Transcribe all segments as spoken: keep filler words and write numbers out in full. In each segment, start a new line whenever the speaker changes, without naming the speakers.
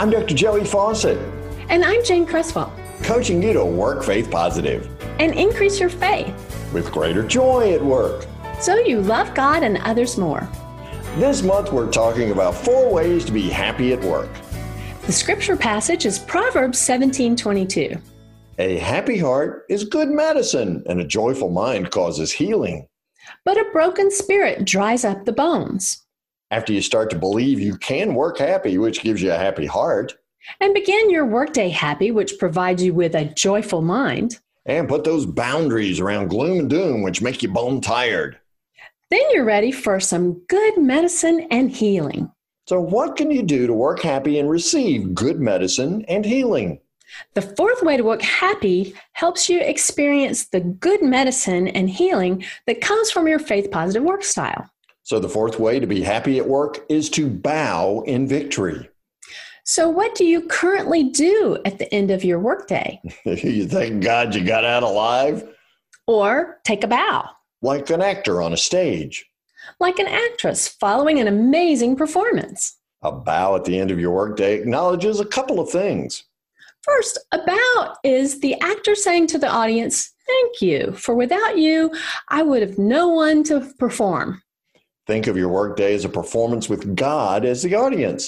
I'm Doctor Joey Fawcett.
And I'm Jane Cresswell.
Coaching you to work faith positive.
And increase your faith.
With greater joy at work.
So you love God and others more.
This month we're talking about four ways to be happy at work.
The scripture passage is Proverbs seventeen twenty-two.
A happy heart is good medicine, and a joyful mind causes healing.
But a broken spirit dries up the bones.
After you start to believe you can work happy, which gives you a happy heart.
And begin your workday happy, which provides you with a joyful mind.
And put those boundaries around gloom and doom, which make you bone tired.
Then you're ready for some good medicine and healing.
So what can you do to work happy and receive good medicine and healing?
The fourth way to work happy helps you experience the good medicine and healing that comes from your faith-positive work style.
So the fourth way to be happy at work is to bow in victory.
So what do you currently do at the end of your workday?
You thank God you got out alive?
Or take a bow.
Like an actor on a stage.
Like an actress following an amazing performance.
A bow at the end of your workday acknowledges a couple of things.
First, a bow is the actor saying to the audience, "Thank you, for without you, I would have no one to perform."
Think of your workday as a performance with God as the audience.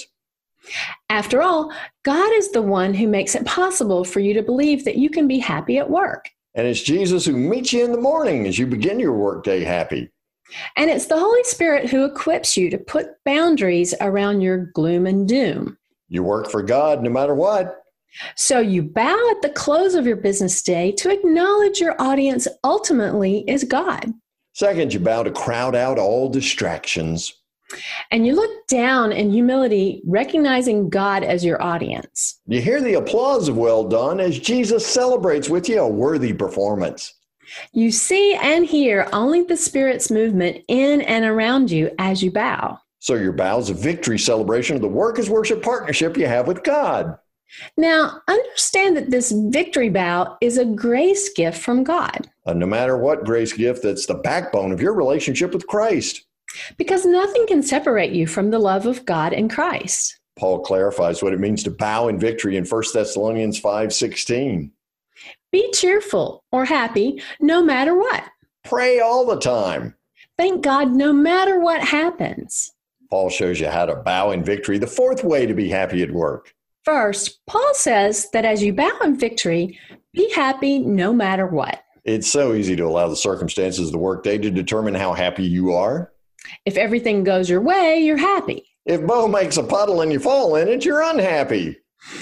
After all, God is the one who makes it possible for you to believe that you can be happy at work.
And it's Jesus who meets you in the morning as you begin your workday happy.
And it's the Holy Spirit who equips you to put boundaries around your gloom and doom.
You work for God no matter what.
So you bow at the close of your business day to acknowledge your audience ultimately is God.
Second, you bow to crowd out all distractions.
And you look down in humility, recognizing God as your audience.
You hear the applause of well done as Jesus celebrates with you a worthy performance.
You see and hear only the Spirit's movement in and around you as you bow.
So your bow is a victory celebration of the work as worship partnership you have with God.
Now, understand that this victory bow is a grace gift from God.
A no matter what grace gift that's the backbone of your relationship with Christ.
Because nothing can separate you from the love of God in Christ.
Paul clarifies what it means to bow in victory in First Thessalonians five sixteen.
Be cheerful or happy no matter what.
Pray all the time.
Thank God no matter what happens.
Paul shows you how to bow in victory, the fourth way to be happy at work.
First, Paul says that as you bow in victory, be happy no matter what.
It's so easy to allow the circumstances of the workday to determine how happy you are.
If everything goes your way, you're happy.
If Bo makes a puddle and you fall in it, you're unhappy.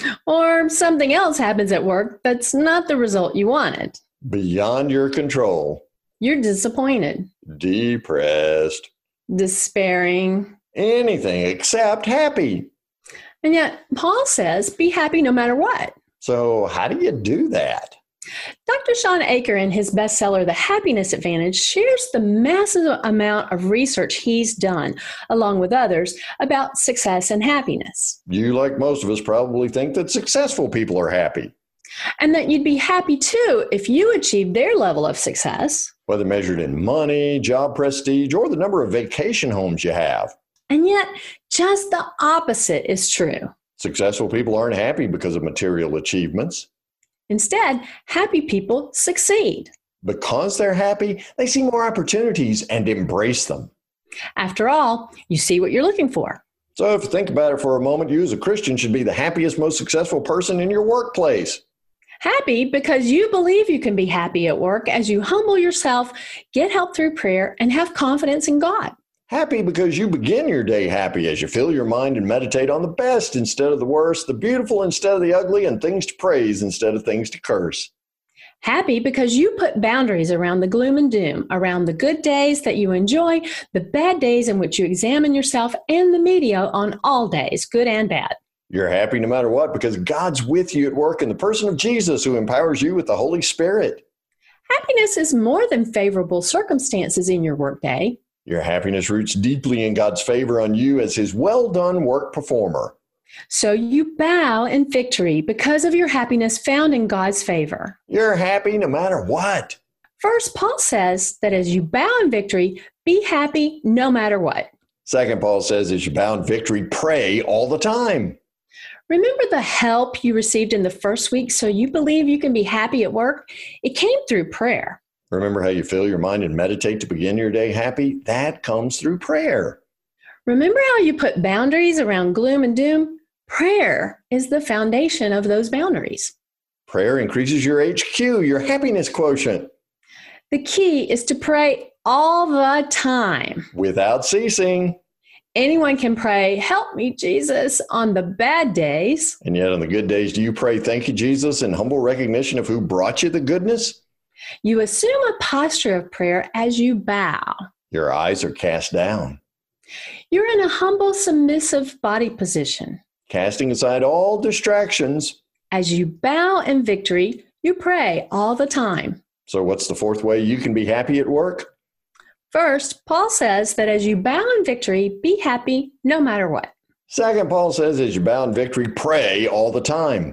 Or something else happens at work that's not the result you wanted.
Beyond your control.
You're disappointed.
Depressed.
Despairing.
Anything except happy.
And yet, Paul says, be happy no matter what.
So how do you do that?
Doctor Shawn Achor, in his bestseller, The Happiness Advantage, shares the massive amount of research he's done, along with others, about success and happiness.
You, like most of us, probably think that successful people are happy.
And that you'd be happy, too, if you achieved their level of success.
Whether measured in money, job prestige, or the number of vacation homes you have.
And yet, just the opposite is true.
Successful people aren't happy because of material achievements.
Instead, happy people succeed.
Because they're happy, they see more opportunities and embrace them.
After all, you see what you're looking for.
So if you think about it for a moment, you as a Christian should be the happiest, most successful person in your workplace.
Happy because you believe you can be happy at work as you humble yourself, get help through prayer, and have confidence in God.
Happy because you begin your day happy as you fill your mind and meditate on the best instead of the worst, the beautiful instead of the ugly, and things to praise instead of things to curse.
Happy because you put boundaries around the gloom and doom, around the good days that you enjoy, the bad days in which you examine yourself, and the media on all days, good and bad.
You're happy no matter what because God's with you at work in the person of Jesus who empowers you with the Holy Spirit.
Happiness is more than favorable circumstances in your workday.
Your happiness roots deeply in God's favor on you as his well-done work performer.
So you bow in victory because of your happiness found in God's favor.
You're happy no matter what.
First, Paul says that as you bow in victory, be happy no matter what.
Second, Paul says as you bow in victory, pray all the time.
Remember the help you received in the first week so you believe you can be happy at work? It came through prayer.
Remember how you fill your mind and meditate to begin your day happy? That comes through prayer.
Remember how you put boundaries around gloom and doom? Prayer is the foundation of those boundaries.
Prayer increases your H Q, your happiness quotient.
The key is to pray all the time.
Without ceasing.
Anyone can pray, "Help me, Jesus," on the bad days.
And yet on the good days, do you pray, "Thank you, Jesus," in humble recognition of who brought you the goodness?
You assume a posture of prayer as you bow.
Your eyes are cast down.
You're in a humble, submissive body position.
Casting aside all distractions.
As you bow in victory, you pray all the time.
So what's the fourth way you can be happy at work?
First, Paul says that as you bow in victory, be happy no matter what.
Second, Paul says as you bow in victory, pray all the time.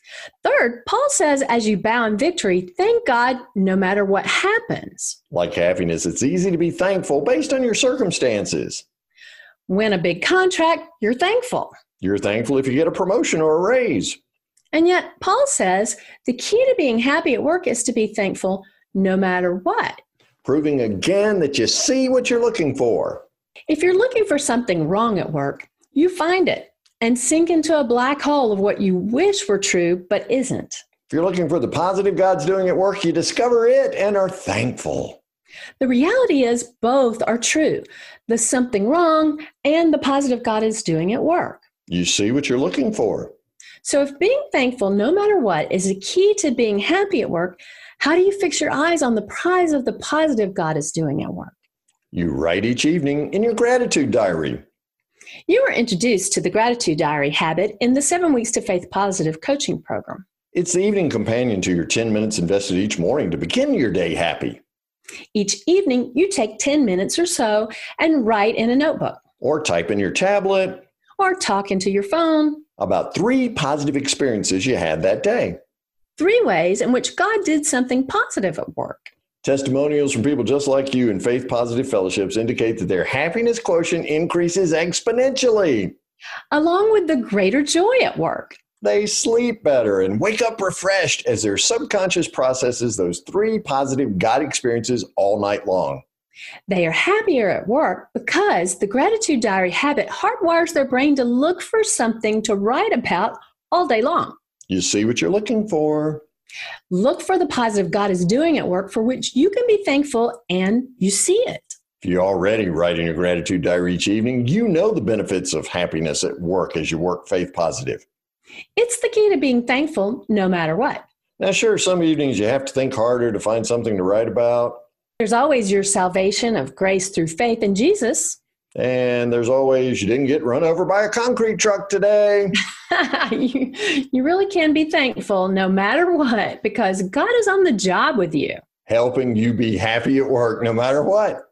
Third, Paul says as you bow in victory, thank God no matter what happens.
Like happiness, it's easy to be thankful based on your circumstances.
Win a big contract, you're thankful.
You're thankful if you get a promotion or a raise.
And yet, Paul says the key to being happy at work is to be thankful no matter what.
Proving again that you see what you're looking for.
If you're looking for something wrong at work, you find it and sink into a black hole of what you wish were true but isn't.
If you're looking for the positive God's doing at work, you discover it and are thankful.
The reality is both are true. The something wrong and the positive God is doing at work.
You see what you're looking for.
So if being thankful no matter what is a key to being happy at work, how do you fix your eyes on the prize of the positive God is doing at work?
You write each evening in your gratitude diary.
You were introduced to the gratitude diary habit in the Seven Weeks to Faith Positive coaching program.
It's the evening companion to your ten minutes invested each morning to begin your day happy.
Each evening, you take ten minutes or so and write in a notebook.
Or type in your tablet.
Or talk into your phone.
About three positive experiences you had that day.
Three ways in which God did something positive at work.
Testimonials from people just like you in faith positive fellowships indicate that their happiness quotient increases exponentially.
Along with the greater joy at work.
They sleep better and wake up refreshed as their subconscious processes those three positive God experiences all night long.
They are happier at work because the gratitude diary habit hardwires their brain to look for something to write about all day long.
You see what you're looking for.
Look for the positive God is doing at work for which you can be thankful, and you see it.
If you already write in your gratitude diary each evening, you know the benefits of happiness at work as you work faith positive.
It's the key to being thankful no matter what.
Now, sure, some evenings you have to think harder to find something to write about.
There's always your salvation of grace through faith in Jesus.
And there's always, you didn't get run over by a concrete truck today.
you, you really can be thankful no matter what, because God is on the job with you.
Helping you be happy at work no matter what.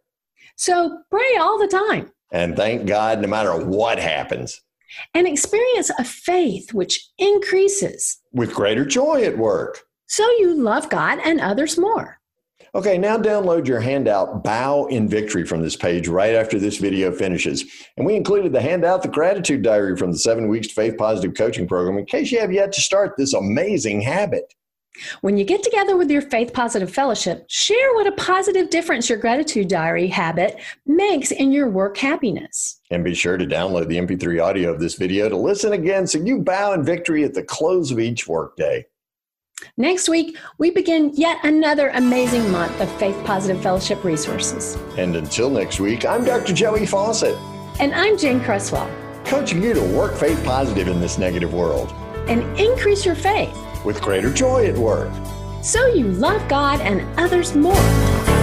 So pray all the time.
And thank God no matter what happens.
And experience a faith which increases.
With greater joy at work.
So you love God and others more.
Okay, now download your handout, Bow in Victory, from this page right after this video finishes. And we included the handout, the gratitude diary from the Seven Weeks to Faith Positive Coaching Program, in case you have yet to start this amazing habit.
When you get together with your Faith Positive Fellowship, share what a positive difference your gratitude diary habit makes in your work happiness.
And be sure to download the M P three audio of this video to listen again so you bow in victory at the close of each workday.
Next week, we begin yet another amazing month of Faith Positive Fellowship resources.
And until next week, I'm Doctor Joey Fawcett.
And I'm Jane Cresswell.
Coaching you to work faith positive in this negative world.
And increase your faith.
With greater joy at work.
So you love God and others more.